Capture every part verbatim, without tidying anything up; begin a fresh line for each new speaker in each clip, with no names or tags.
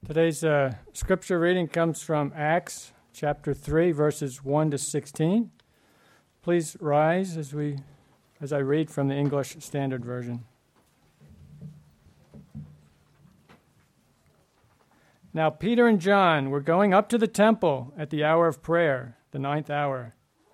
Today's uh, scripture reading comes from Acts chapter three, verses one to sixteen. Please rise as we, as I read from the English Standard Version. Now Peter and John were going up to the temple at the hour of prayer, the ninth hour.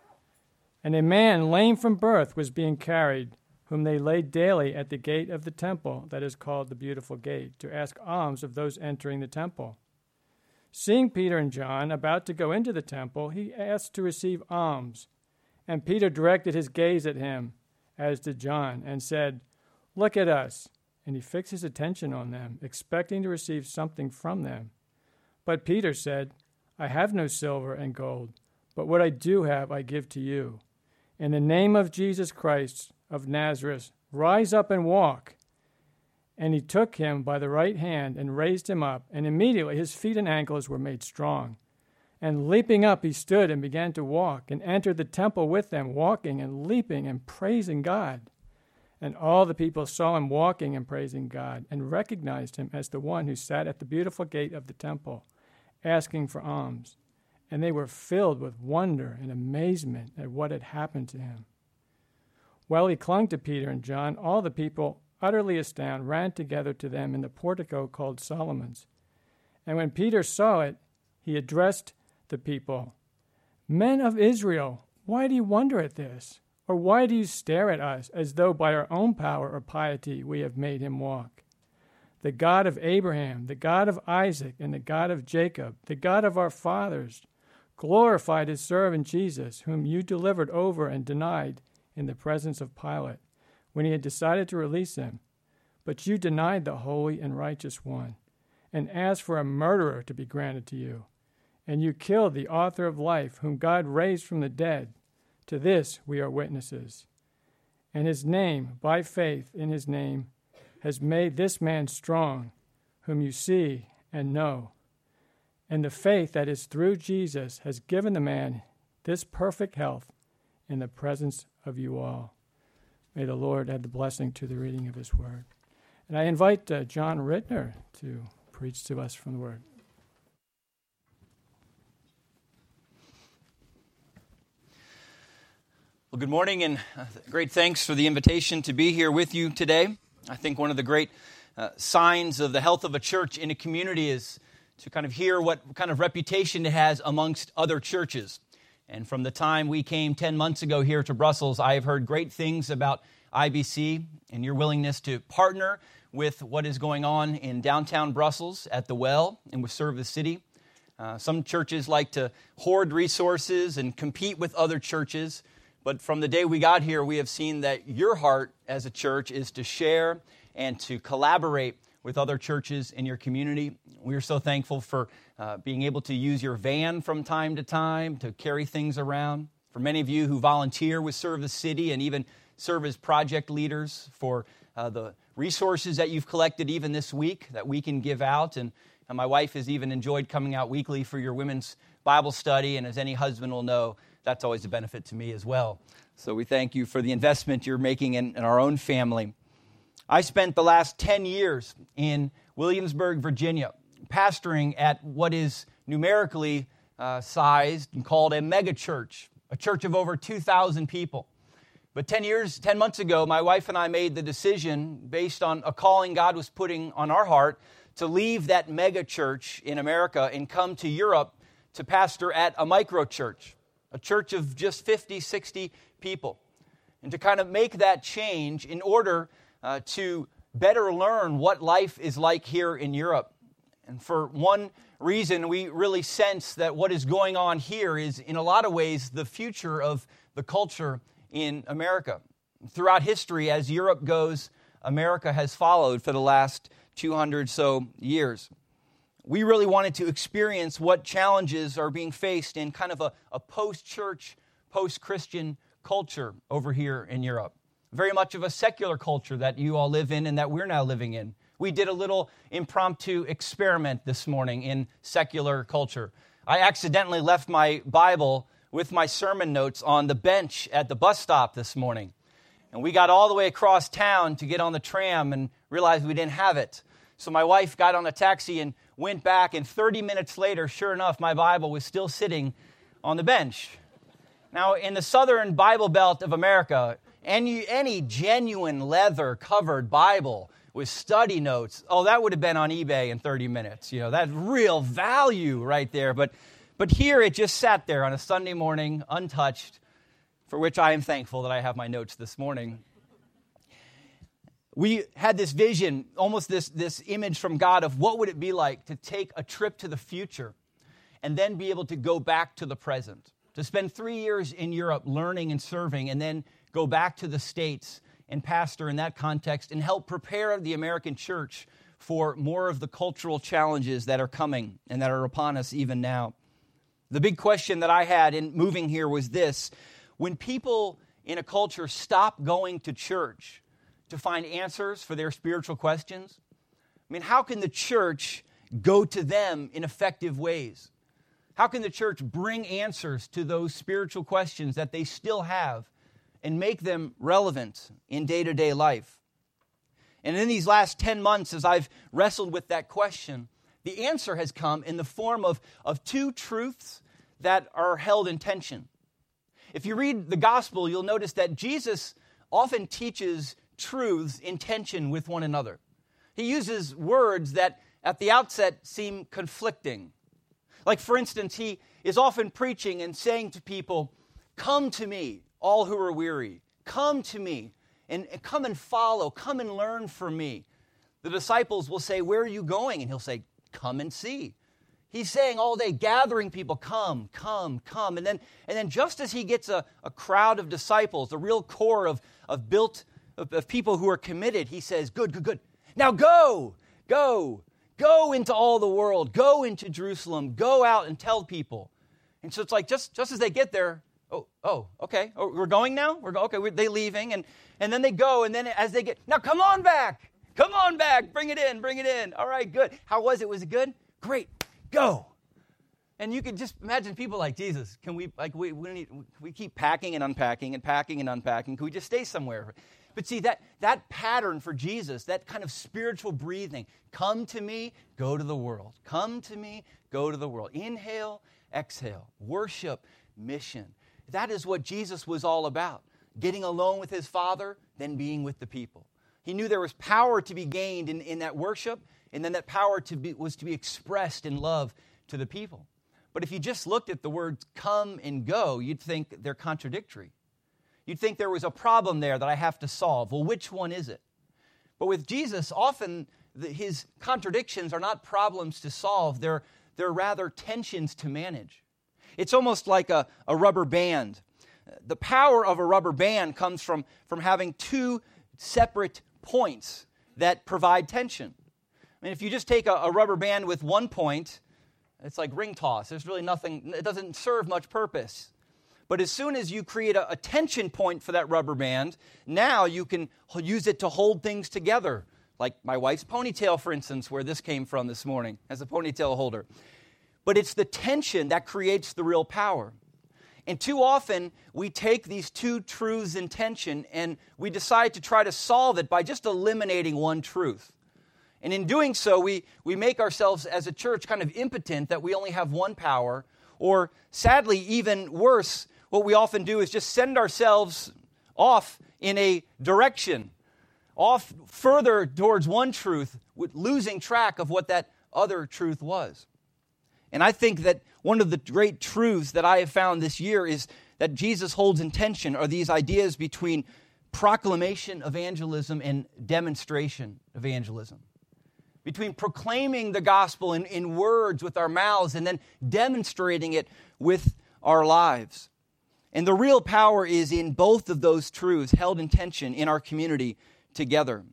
And a man lame from birth was being carried, whom they laid daily at the gate of the temple, that is called the Beautiful Gate, to ask alms of those entering the temple. Seeing Peter and John about to go into the temple, he asked to receive alms. And Peter directed his gaze at him, as did John, and said, "Look at us." And he fixed his attention on them, expecting to receive something from them. But Peter said, "I have no silver and gold, but what I do have I give to you. In the name of Jesus Christ of Nazareth, rise up and walk." And he took him by the right hand and raised him up, and immediately his feet and ankles were made strong. And leaping up, he stood and began to walk, and entered the temple with them, walking and leaping and praising God. And all the people saw him walking and praising God, and recognized him as the one who sat at the beautiful gate of the temple, asking for alms. And they were filled with wonder and amazement at what had happened to him. While he clung to Peter and John, all the people, utterly astounded, ran together to them in the portico called Solomon's. And when Peter saw it, he addressed the people, "Men of Israel, why do you wonder at this? Or why do you stare at us as though by our own power or piety we have made him walk? The God of Abraham, the God of Isaac, and the God of Jacob, the God of our fathers, glorified his servant Jesus, whom you delivered over and denied in the presence of Pilate, when he had decided to release him. But you denied the holy and righteous one, and asked for a murderer to be granted to you. And you killed the author of life, whom God raised from the dead. To this we are witnesses. And his name, by faith in his name, has made this man strong, whom you see and know. And the faith that is through Jesus has given the man this perfect health in the presence of you all. May the Lord add the blessing to the reading of his word. And I invite uh, John Rittner to preach to us from the word.
Well, good morning, and uh, great thanks for the invitation to be here with you today. I think one of the great uh, signs of the health of a church in a community is to kind of hear what kind of reputation it has amongst other churches. And from the time we came ten months ago here to Brussels, I have heard great things about I B C and your willingness to partner with what is going on in downtown Brussels at the Well and with Serve the City. Uh, some churches like to hoard resources and compete with other churches. But from the day we got here, we have seen that your heart as a church is to share and to collaborate with other churches in your community. We are so thankful for uh, being able to use your van from time to time to carry things around. For many of you who volunteer with Serve the City and even serve as project leaders, for uh, the resources that you've collected even this week that we can give out. And, and my wife has even enjoyed coming out weekly for your women's Bible study. And as any husband will know, that's always a benefit to me as well. So we thank you for the investment you're making in, in our own family. I spent the last ten years in Williamsburg, Virginia, pastoring at what is numerically uh, sized and called a mega church, a church of over two thousand people. But ten years, ten months ago, my wife and I made the decision, based on a calling God was putting on our heart, to leave that mega church in America and come to Europe to pastor at a micro church. A church of just fifty, sixty people. And to kind of make that change in order uh, to better learn what life is like here in Europe. And for one reason, we really sense that what is going on here is, in a lot of ways, the future of the culture in America. Throughout history, as Europe goes, America has followed for the last two hundred so years. We really wanted to experience what challenges are being faced in kind of a, a post-church, post-Christian culture over here in Europe. Very much of a secular culture that you all live in and that we're now living in. We did a little impromptu experiment this morning in secular culture. I accidentally left my Bible with my sermon notes on the bench at the bus stop this morning. And we got all the way across town to get on the tram and realized we didn't have it. So my wife got on a taxi and went back, and thirty minutes later, sure enough, my Bible was still sitting on the bench. Now, in the southern Bible belt of America, any, any genuine leather-covered Bible with study notes, oh, that would have been on eBay in thirty minutes. You know, that's real value right there. But, but here it just sat there on a Sunday morning, untouched, for which I am thankful that I have my notes this morning. We had this vision, almost this, this image from God of what would it be like to take a trip to the future and then be able to go back to the present, to spend three years in Europe learning and serving, and then go back to the States and pastor in that context and help prepare the American church for more of the cultural challenges that are coming and that are upon us even now. The big question that I had in moving here was this: when people in a culture stop going to church to find answers for their spiritual questions, I mean, how can the church go to them in effective ways? How can the church bring answers to those spiritual questions that they still have and make them relevant in day-to-day life? And in these last ten months, as I've wrestled with that question, the answer has come in the form of, of two truths that are held in tension. If you read the gospel, you'll notice that Jesus often teaches truths in tension with one another. He uses words that at the outset seem conflicting. Like, for instance, he is often preaching and saying to people, "Come to me, all who are weary. Come to me, and, and come and follow. Come and learn from me." The disciples will say, "Where are you going?" And he'll say, "Come and see." He's saying all day, gathering people, come, come, come. And then, and then just as he gets a, a crowd of disciples, the real core of, of built of, of people who are committed, he says, good, good, good. Now go, go, go into all the world. Go into Jerusalem. Go out and tell people. And so it's like just, just as they get there, oh, oh, okay, oh, we're going now? We're go, okay, we're, they're leaving. And, and then they go, and then as they get, now come on back. Come on back. Bring it in, bring it in. All right, good. How was it? Was it good? Great. Go. And you could just imagine people like, Jesus, can we, like, we, we, need, we keep packing and unpacking and packing and unpacking. Can we just stay somewhere? But see, that, that pattern for Jesus, that kind of spiritual breathing, come to me, go to the world. Come to me, go to the world. Inhale, exhale, worship, mission. That is what Jesus was all about. Getting alone with his Father, then being with the people. He knew there was power to be gained in, in that worship, and then that power to be, was to be expressed in love to the people. But if you just looked at the words come and go, you'd think they're contradictory. You'd think there was a problem there that I have to solve. Well, which one is it? But with Jesus, often the, his contradictions are not problems to solve. They're, they're rather tensions to manage. It's almost like a, a rubber band. The power of a rubber band comes from, from having two separate points that provide tension. I mean, if you just take a, a rubber band with one point, it's like ring toss. There's really nothing, it doesn't serve much purpose. But as soon as you create a, a tension point for that rubber band, now you can use it to hold things together. Like my wife's ponytail, for instance, where this came from this morning as a ponytail holder. But it's the tension that creates the real power. And too often, we take these two truths in tension and we decide to try to solve it by just eliminating one truth. And in doing so, we, we make ourselves as a church kind of impotent that we only have one power. Or sadly, even worse, what we often do is just send ourselves off in a direction, off further towards one truth, with losing track of what that other truth was. And I think that one of the great truths that I have found this year is that Jesus holds in tension are these ideas between proclamation evangelism and demonstration evangelism. Between proclaiming the gospel in, in words with our mouths and then demonstrating it with our lives. And the real power is in both of those truths held in tension in our community together.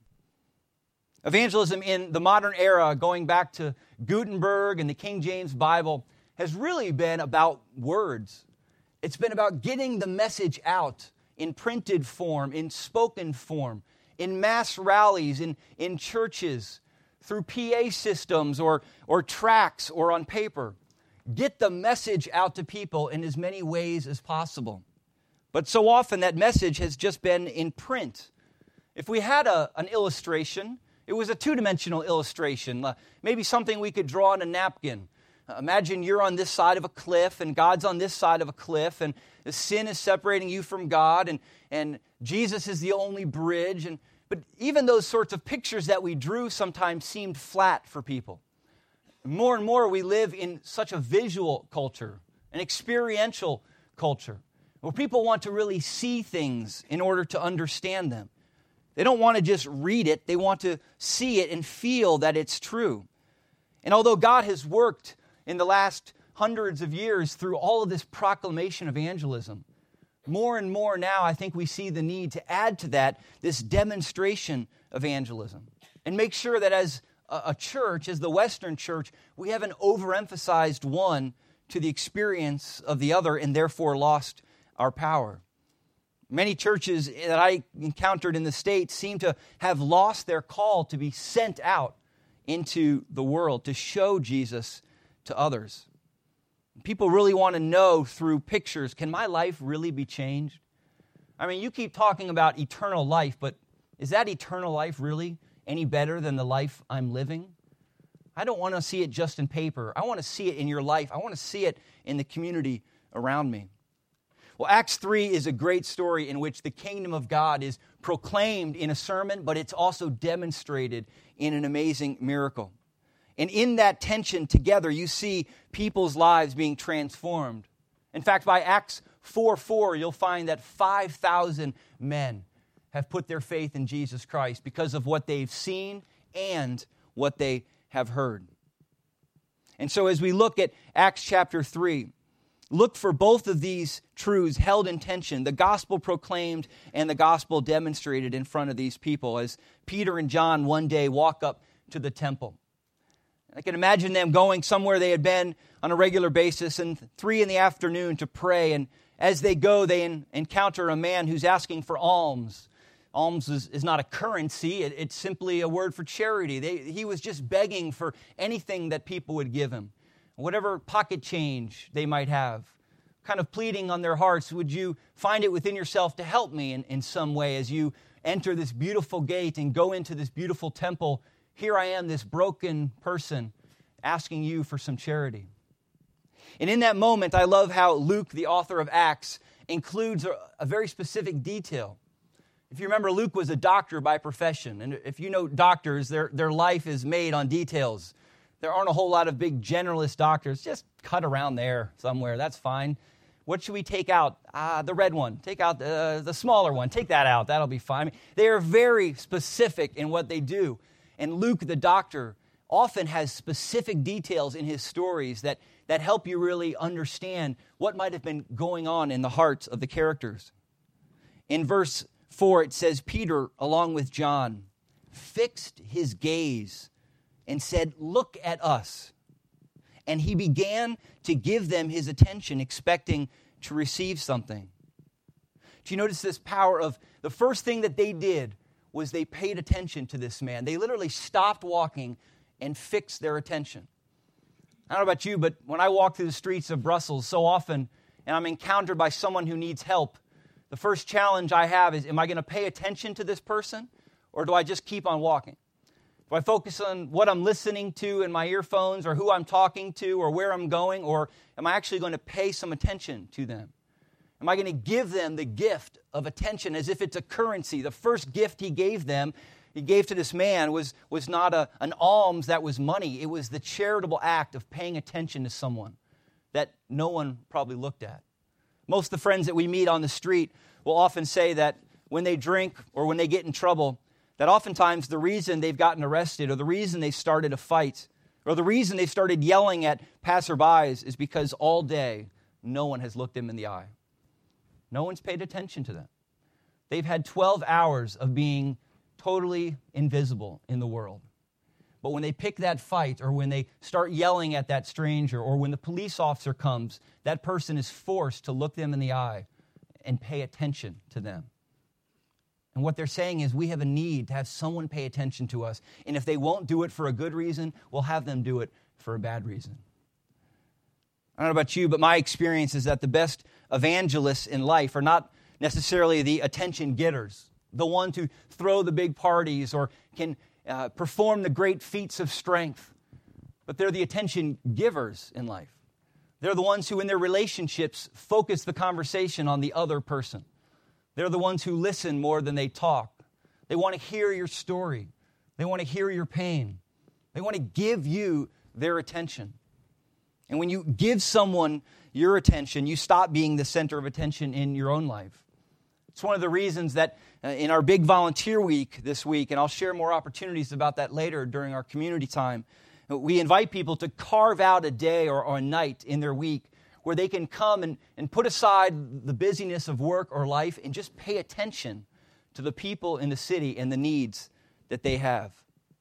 Evangelism in the modern era, going back to Gutenberg and the King James Bible, has really been about words. It's been about getting the message out in printed form, in spoken form, in mass rallies, in, in churches, through P A systems or, or tracts or on paper. Get the message out to people in as many ways as possible. But so often that message has just been in print. If we had a, an illustration, It was a two-dimensional illustration, uh, maybe something we could draw on a napkin. Uh, imagine you're on this side of a cliff, and God's on this side of a cliff, and the sin is separating you from God, and, and Jesus is the only bridge. And But even those sorts of pictures that we drew sometimes seemed flat for people. More and more we live in such a visual culture, an experiential culture, where people want to really see things in order to understand them. They don't want to just read it, they want to see it and feel that it's true. And although God has worked in the last hundreds of years through all of this proclamation of evangelism, more and more now I think we see the need to add to that this demonstration of evangelism and make sure that as a church, as the Western church, we haven't overemphasized one to the experience of the other and therefore lost our power. Many churches that I encountered in the States seem to have lost their call to be sent out into the world to show Jesus to others. People really want to know through pictures, can my life really be changed? I mean, you keep talking about eternal life, but is that eternal life really any better than the life I'm living? I don't want to see it just in paper. I want to see it in your life. I want to see it in the community around me. Well, Acts three is a great story in which the kingdom of God is proclaimed in a sermon, but it's also demonstrated in an amazing miracle. And in that tension together, you see people's lives being transformed. In fact, by Acts four four, you'll find that five thousand men have put their faith in Jesus Christ because of what they've seen and what they have heard. And so as we look at Acts chapter three, look for both of these truths held in tension, the gospel proclaimed and the gospel demonstrated in front of these people as Peter and John one day walk up to the temple. I can imagine them going somewhere they had been on a regular basis and three in the afternoon to pray. And as they go, they en- encounter a man who's asking for alms. Alms is, is not a currency. It, it's simply a word for charity. They, he was just begging for anything that people would give him, whatever pocket change they might have, kind of pleading on their hearts, would you find it within yourself to help me in, in some way as you enter this beautiful gate and go into this beautiful temple? Here I am, this broken person, asking you for some charity. And in that moment, I love how Luke, the author of Acts, includes a, a very specific detail. If you remember, Luke was a doctor by profession. And if you know doctors, their, their life is made on details. There aren't a whole lot of big generalist doctors. Just cut around there somewhere. That's fine. What should we take out? Ah, the red one. Take out the, the smaller one. Take that out. That'll be fine. I mean, they are very specific in what they do. And Luke, the doctor, often has specific details in his stories that, that help you really understand what might have been going on in the hearts of the characters. In verse four, it says, Peter, along with John, fixed his gaze and said, "Look at us." And he began to give them his attention, expecting to receive something. Do you notice this power of the first thing that they did was they paid attention to this man. They literally stopped walking and fixed their attention. I don't know about you, but when I walk through the streets of Brussels so often and I'm encountered by someone who needs help, the first challenge I have is, am I going to pay attention to this person or do I just keep on walking? Do I focus on what I'm listening to in my earphones or who I'm talking to or where I'm going, or am I actually going to pay some attention to them? Am I going to give them the gift of attention as if it's a currency? The first gift he gave them, he gave to this man, was, was not a, an alms that was money. It was the charitable act of paying attention to someone that no one probably looked at. Most of the friends that we meet on the street will often say that when they drink or when they get in trouble, that oftentimes the reason they've gotten arrested or the reason they started a fight or the reason they started yelling at passerbys is because all day no one has looked them in the eye. No one's paid attention to them. They've had twelve hours of being totally invisible in the world. But when they pick that fight or when they start yelling at that stranger or when the police officer comes, that person is forced to look them in the eye and pay attention to them. And what they're saying is we have a need to have someone pay attention to us. And if they won't do it for a good reason, we'll have them do it for a bad reason. I don't know about you, but my experience is that the best evangelists in life are not necessarily the attention getters, the ones who throw the big parties or can uh, perform the great feats of strength, but they're the attention givers in life. They're the ones who in their relationships focus the conversation on the other person. They're the ones who listen more than they talk. They want to hear your story. They want to hear your pain. They want to give you their attention. And when you give someone your attention, you stop being the center of attention in your own life. It's one of the reasons that uh, in our big volunteer week this week, and I'll share more opportunities about that later during our community time, we invite people to carve out a day or, or a night in their week where they can come and, and put aside the busyness of work or life and just pay attention to the people in the city and the needs that they have.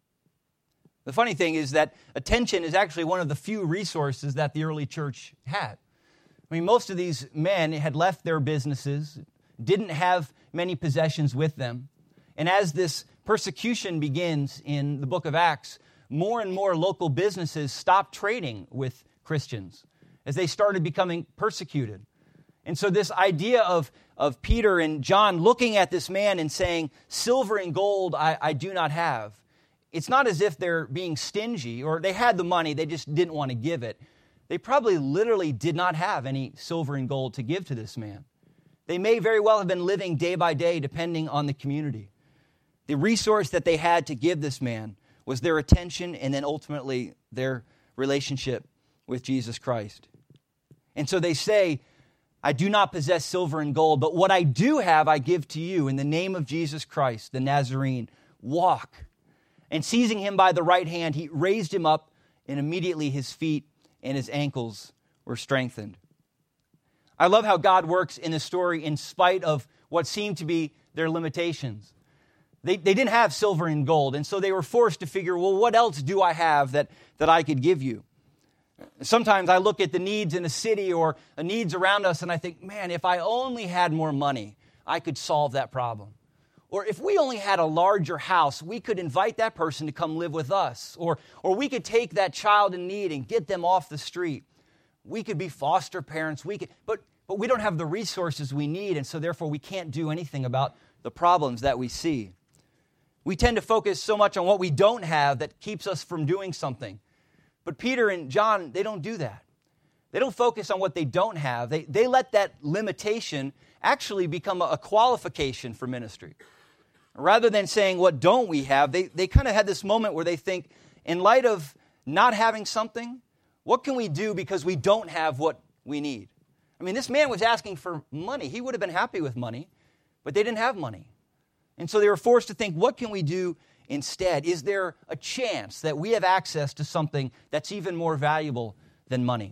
The funny thing is that attention is actually one of the few resources that the early church had. I mean, most of these men had left their businesses, didn't have many possessions with them. And as this persecution begins in the book of Acts, more and more local businesses stopped trading with Christians as they started becoming persecuted. And so this idea of, of Peter and John looking at this man and saying, silver and gold I, I do not have. It's not as if they're being stingy or they had the money, they just didn't want to give it. They probably literally did not have any silver and gold to give to this man. They may very well have been living day by day depending on the community. The resource that they had to give this man was their attention and then ultimately their relationship with Jesus Christ. And so they say, I do not possess silver and gold, but what I do have I give to you in the name of Jesus Christ, the Nazarene. Walk. And seizing him by the right hand, he raised him up, and immediately his feet and his ankles were strengthened. I love how God works in this story in spite of what seemed to be their limitations. They, they didn't have silver and gold, and so they were forced to figure, well, what else do I have that, that I could give you? Sometimes I look at the needs in a city or the needs around us, and I think, man, if I only had more money, I could solve that problem. Or if we only had a larger house, we could invite that person to come live with us. Or, or we could take that child in need and get them off the street. We could be foster parents. We could, but, but we don't have the resources we need, and so therefore we can't do anything about the problems that we see. We tend to focus so much on what we don't have that keeps us from doing something. But Peter and John, they don't do that. They don't focus on what they don't have. They, they let that limitation actually become a, a qualification for ministry. Rather than saying, what don't we have, they, they kind of had this moment where they think, in light of not having something, what can we do because we don't have what we need? I mean, this man was asking for money. He would have been happy with money, but they didn't have money. And so they were forced to think, what can we do instead? Is there a chance that we have access to something that's even more valuable than money?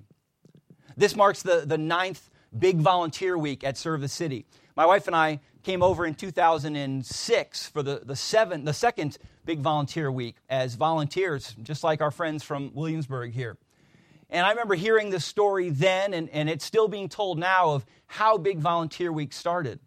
This marks the, the ninth big volunteer week at Serve the City. My wife and I came over in two thousand six for the, the, seven, the second big volunteer week as volunteers, just like our friends from Williamsburg here. And I remember hearing this story then, and, and it's still being told now, of how Big Volunteer Week started.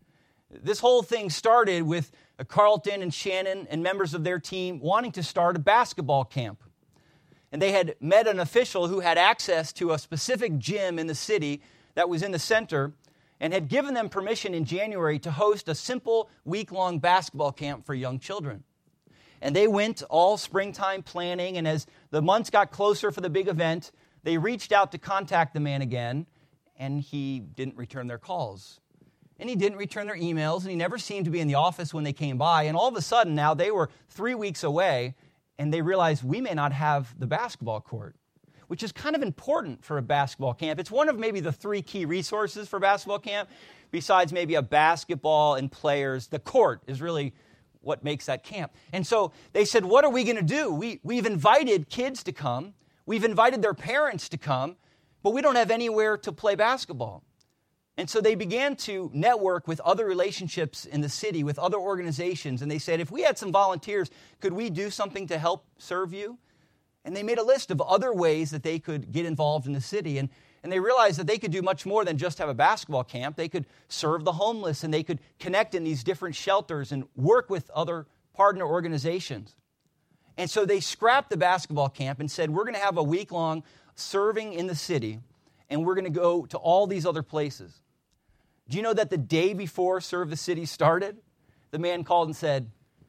This whole thing started with Carlton and Shannon and members of their team wanting to start a basketball camp. And they had met an official who had access to a specific gym in the city that was in the center, and had given them permission in January to host a simple week-long basketball camp for young children. And they went all springtime planning, and as the months got closer for the big event, they reached out to contact the man again, and he didn't return their calls. And he didn't return their emails, and he never seemed to be in the office when they came by. And all of a sudden now they were three weeks away, and they realized we may not have the basketball court, which is kind of important for a basketball camp. It's one of maybe the three key resources for basketball camp. Besides maybe a basketball and players, the court is really what makes that camp. And so they said, what are we going to do? We, we've invited kids to come. We've invited their parents to come, but we don't have anywhere to play basketball. And so they began to network with other relationships in the city, with other organizations. And they said, if we had some volunteers, could we do something to help serve you? And they made a list of other ways that they could get involved in the city. And, and they realized that they could do much more than just have a basketball camp. They could serve the homeless, and they could connect in these different shelters and work with other partner organizations. And so they scrapped the basketball camp and said, we're going to have a week-long serving in the city, and we're going to go to all these other places. Do you know that the day before Serve the City started, the man called and said,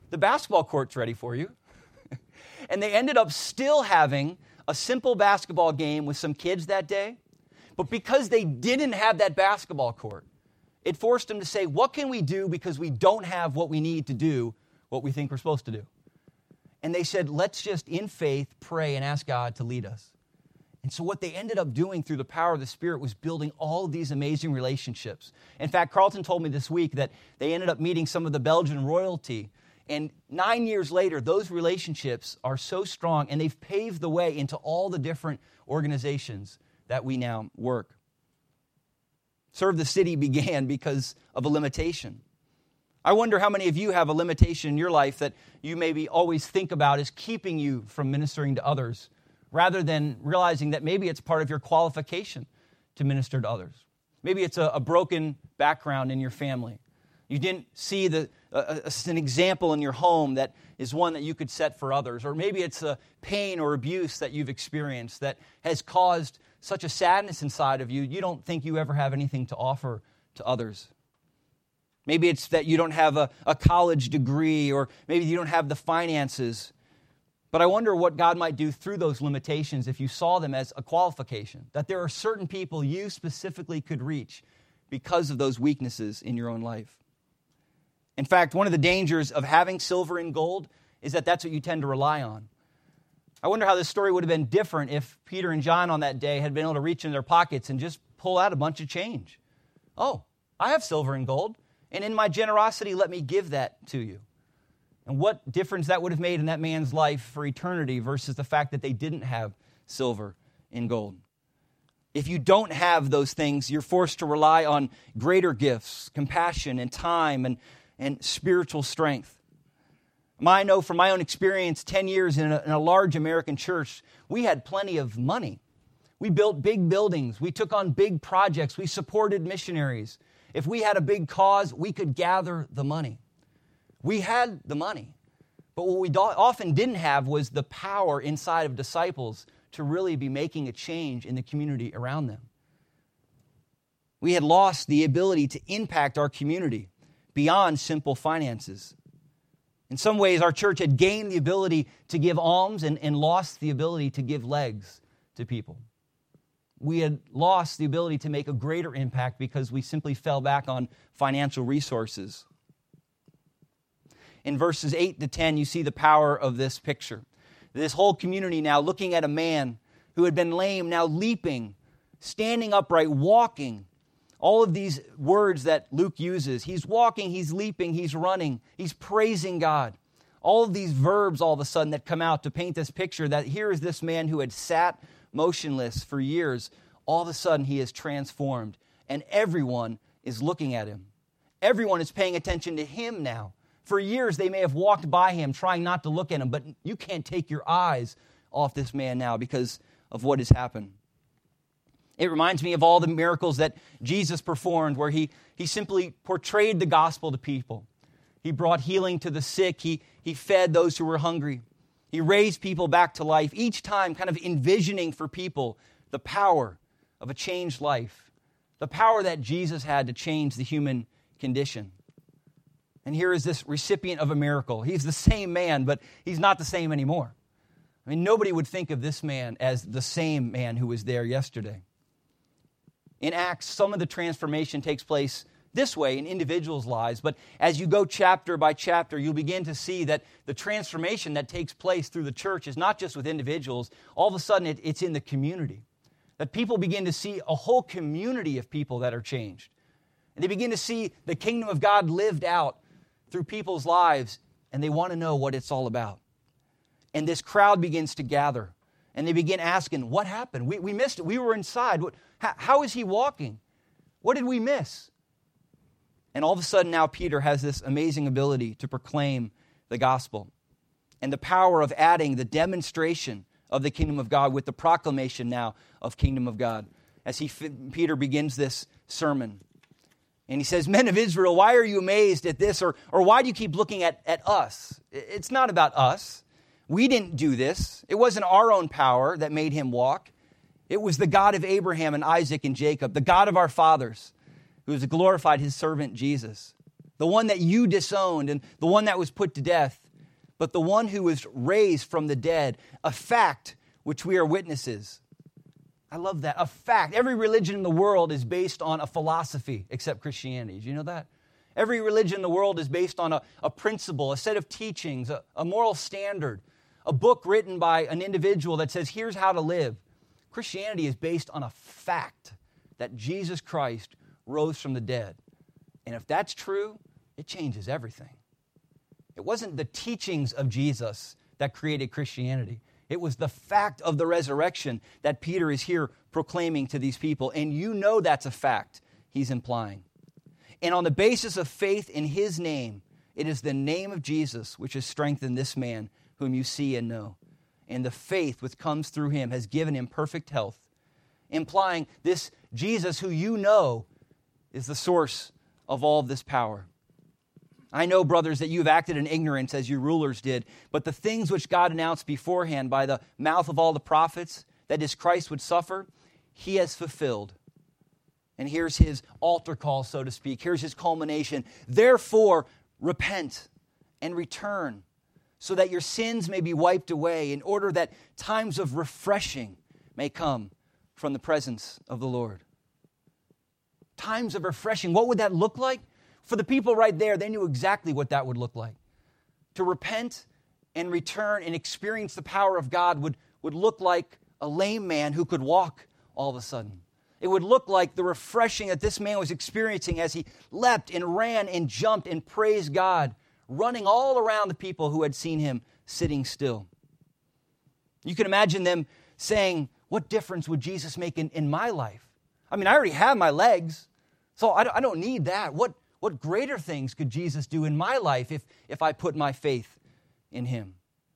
The basketball court's ready for you. And they ended up still having a simple basketball game with some kids that day. But because they didn't have that basketball court, it forced them to say, what can we do because we don't have what we need to do what we think we're supposed to do? And they said, let's just in faith pray and ask God to lead us. And so what they ended up doing through the power of the Spirit was building all of these amazing relationships. In fact, Carlton told me this week that they ended up meeting some of the Belgian royalty. And nine years later, those relationships are so strong, and they've paved the way into all the different organizations that we now work. Serve the City began because of a limitation. I wonder how many of you have a limitation in your life that you maybe always think about as keeping you from ministering to others, rather than realizing that maybe it's part of your qualification to minister to others. Maybe it's a, a broken background in your family. You didn't see the, uh, an example in your home that is one that you could set for others. Or maybe it's a pain or abuse that you've experienced that has caused such a sadness inside of you, you don't think you ever have anything to offer to others. Maybe it's that you don't have a, a college degree, or maybe you don't have the finances. But I wonder what God might do through those limitations if you saw them as a qualification, that there are certain people you specifically could reach because of those weaknesses in your own life. In fact, one of the dangers of having silver and gold is that that's what you tend to rely on. I wonder how this story would have been different if Peter and John on that day had been able to reach in their pockets and just pull out a bunch of change. Oh, I have silver and gold, and in my generosity, let me give that to you. And what difference that would have made in that man's life for eternity versus the fact that they didn't have silver and gold. If you don't have those things, you're forced to rely on greater gifts, compassion and time and, and spiritual strength. I know from my own experience, ten years in a, in a large American church, we had plenty of money. We built big buildings. We took on big projects. We supported missionaries. If we had a big cause, we could gather the money. We had the money. But what we do- often didn't have was the power inside of disciples to really be making a change in the community around them. We had lost the ability to impact our community beyond simple finances. In some ways, our church had gained the ability to give alms and, and lost the ability to give legs to people. We had lost the ability to make a greater impact because we simply fell back on financial resources. In verses eight to ten, you see the power of this picture. This whole community now looking at a man who had been lame, now leaping, standing upright, walking. All of these words that Luke uses. He's walking, he's leaping, he's running, he's praising God. All of these verbs all of a sudden that come out to paint this picture that here is this man who had sat motionless for years. All of a sudden he is transformed and everyone is looking at him. Everyone is paying attention to him now. For years they may have walked by him trying not to look at him, but you can't take your eyes off this man now because of what has happened. It reminds me of all the miracles that Jesus performed where he, he simply portrayed the gospel to people. He brought healing to the sick. He, he fed those who were hungry. He raised people back to life, each time kind of envisioning for people the power of a changed life, the power that Jesus had to change the human condition. And here is this recipient of a miracle. He's the same man, but he's not the same anymore. I mean, nobody would think of this man as the same man who was there yesterday. In Acts, some of the transformation takes place this way in individuals' lives, but as you go chapter by chapter, you'll begin to see that the transformation that takes place through the church is not just with individuals. All of a sudden, it, it's in the community. That people begin to see a whole community of people that are changed. And they begin to see the kingdom of God lived out through people's lives, and they want to know what it's all about. And this crowd begins to gather, and they begin asking, what happened? We, we missed it. We were inside. What, how, how is he walking? What did we miss? And all of a sudden now Peter has this amazing ability to proclaim the gospel and the power of adding the demonstration of the kingdom of God with the proclamation now of kingdom of God. As he Peter begins this sermon. And he says, men of Israel, why are you amazed at this? Or, or why do you keep looking at, at us? It's not about us. We didn't do this. It wasn't our own power that made him walk. It was the God of Abraham and Isaac and Jacob, the God of our fathers, who has glorified his servant Jesus. the one that you disowned and the one that was put to death, but the one who was raised from the dead, a fact which we are witnesses. I love that. A fact. Every religion in the world is based on a philosophy except Christianity. Do you know that? Every religion in the world is based on a, a principle, a set of teachings, a, a moral standard, a book written by an individual that says, here's how to live. Christianity is based on a fact that Jesus Christ rose from the dead. And if that's true, it changes everything. It wasn't the teachings of Jesus that created Christianity. It was the fact of the resurrection that Peter is here proclaiming to these people. And you know that's a fact he's implying. And on the basis of faith in his name, it is the name of Jesus which has strengthened this man whom you see and know. And the faith which comes through him has given him perfect health, implying this Jesus who you know is the source of all of this power. I know, brothers, that you've acted in ignorance as your rulers did, but the things which God announced beforehand by the mouth of all the prophets, that is Christ would suffer, he has fulfilled. And here's his altar call, so to speak. Here's his culmination. Therefore, repent and return, so that your sins may be wiped away, in order that times of refreshing may come from the presence of the Lord. Times of refreshing. What would that look like? For the people right there, they knew exactly what that would look like. To repent and return and experience the power of God would, would look like a lame man who could walk all of a sudden. It would look like the refreshing that this man was experiencing as he leapt and ran and jumped and praised God, running all around the people who had seen him sitting still. You can imagine them saying, what difference would Jesus make in, in my life? I mean, I already have my legs, so I, I don't need that. What What greater things could Jesus do in my life if, if I put my faith in him?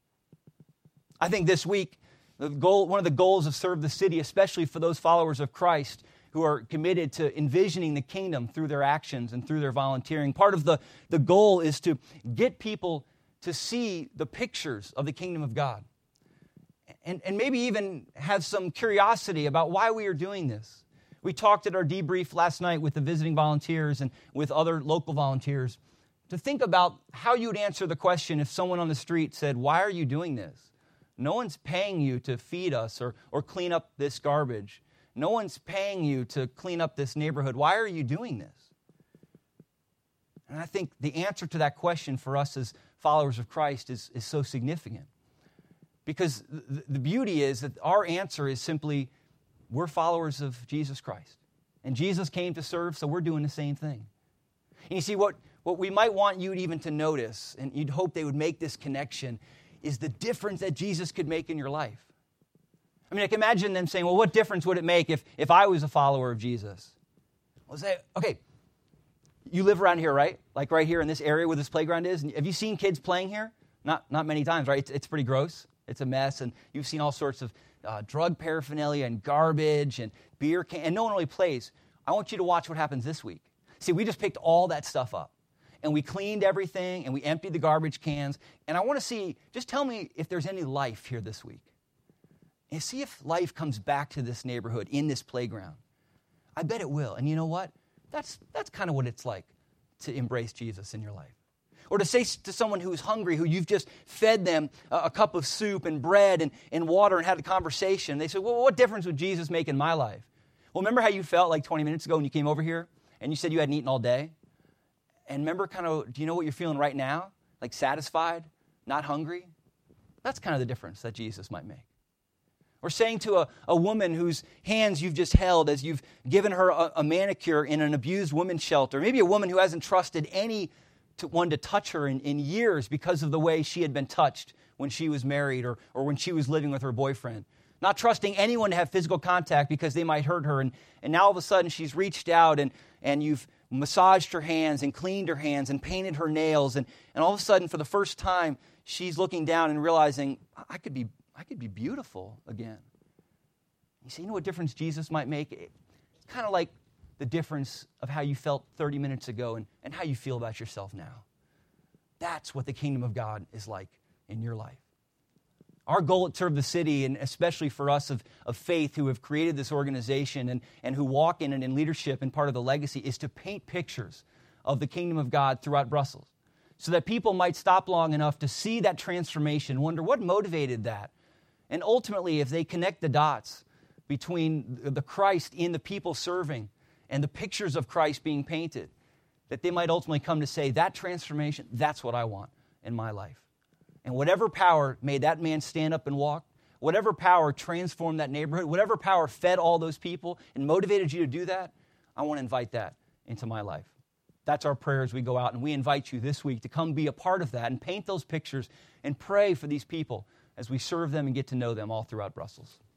I think this week, the goal, one of the goals of Serve the City, especially for those followers of Christ who are committed to envisioning the kingdom through their actions and through their volunteering, part of the, the goal is to get people to see the pictures of the kingdom of God. And, and maybe even have some curiosity about why we are doing this. We talked at our debrief last night with the visiting volunteers and with other local volunteers to think about how you would answer the question if someone on the street said, why are you doing this? No one's paying you to feed us or, or clean up this garbage. No one's paying you to clean up this neighborhood. Why are you doing this? And I think the answer to that question for us as followers of Christ is, is so significant. Because the, the beauty is that our answer is simply, we're followers of Jesus Christ. And Jesus came to serve, so we're doing the same thing. And you see, what, what we might want you even to notice, and you'd hope they would make this connection, is the difference that Jesus could make in your life. I mean, I can imagine them saying, well, what difference would it make if, if I was a follower of Jesus? I'll say, okay, you live around here, right? Like right here in this area where this playground is. Have you seen kids playing here? Not, not many times, right? It's, it's pretty gross. It's a mess, and you've seen all sorts of uh, drug paraphernalia and garbage and beer can, and no one really plays. I want you to watch what happens this week. See, we just picked all that stuff up, and we cleaned everything, and we emptied the garbage cans, and I want to see, just tell me if there's any life here this week. And see if life comes back to this neighborhood in this playground. I bet it will, and you know what? That's, that's kind of what it's like to embrace Jesus in your life. Or to say to someone who's hungry, who you've just fed them a, a cup of soup and bread and, and water and had a conversation. They say, well, what difference would Jesus make in my life? Well, remember how you felt like twenty minutes ago when you came over here and you said you hadn't eaten all day? And remember kind of, do you know what you're feeling right now? Like satisfied, not hungry? That's kind of the difference that Jesus might make. Or saying to a, a woman whose hands you've just held as you've given her a, a manicure in an abused women's shelter, maybe a woman who hasn't trusted any to one to touch her in, in years because of the way she had been touched when she was married or, or when she was living with her boyfriend. Not trusting anyone to have physical contact because they might hurt her. And, and now all of a sudden she's reached out and, and you've massaged her hands and cleaned her hands and painted her nails. And, and all of a sudden, for the first time, she's looking down and realizing, I could be, I could be beautiful again. You say, you know what difference Jesus might make? It's kind of like the difference of how you felt thirty minutes ago and, and how you feel about yourself now. That's what the kingdom of God is like in your life. Our goal at Serve the City, and especially for us of, of faith who have created this organization and, and who walk in it in leadership and part of the legacy, is to paint pictures of the kingdom of God throughout Brussels, so that people might stop long enough to see that transformation, wonder what motivated that. And ultimately, if they connect the dots between the Christ in the people serving and the pictures of Christ being painted, that they might ultimately come to say, that transformation, that's what I want in my life. And whatever power made that man stand up and walk, whatever power transformed that neighborhood, whatever power fed all those people and motivated you to do that, I want to invite that into my life. That's our prayer as we go out, and we invite you this week to come be a part of that and paint those pictures and pray for these people as we serve them and get to know them all throughout Brussels.